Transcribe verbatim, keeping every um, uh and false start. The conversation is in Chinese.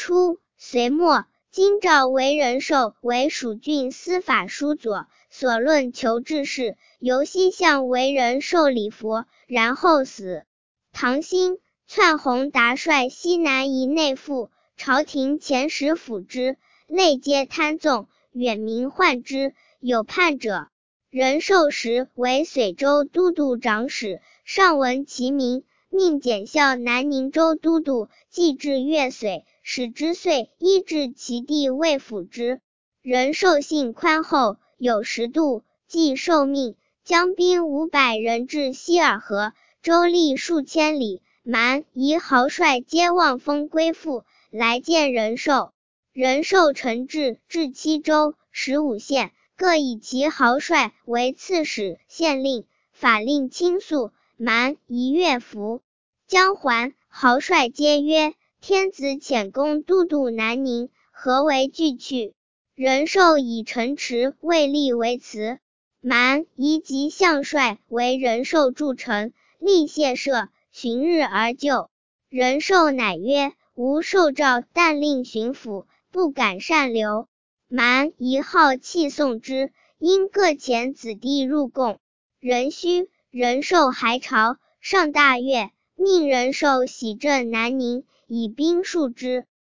初，隋末，京兆为仁寿为蜀郡司法书左，所论求治事，由西向为仁寿礼佛，然后死。唐兴，篡弘达率西南夷内附，朝廷遣使辅之，类皆贪纵，远民患之，有叛者。仁寿时为随州都督长史，上闻其名，命检校南宁州都督，既至越绥，使之遂依至其地为辅之。仁寿性宽厚，有时度，既受命，将兵五百人至西洱河，州历数千里，蛮夷豪帅皆望风归附，来见仁寿。仁寿承制至七州、十五县，各以其豪帅为刺史、县令，法令轻肃，蛮夷乐服。将还，豪帅皆曰：天子遣公都督南宁，何为惧去？仁寿以陈池、卫立为辞，蛮夷及相帅为仁寿筑城，立谢舍，旬日而就。仁寿乃曰：吾受诏，但令巡抚，不敢擅留。蛮夷好弃送之，因各遣子弟入贡。壬戌，仁寿还朝，上大悦，命仁寿喜镇南宁，以兵戍之。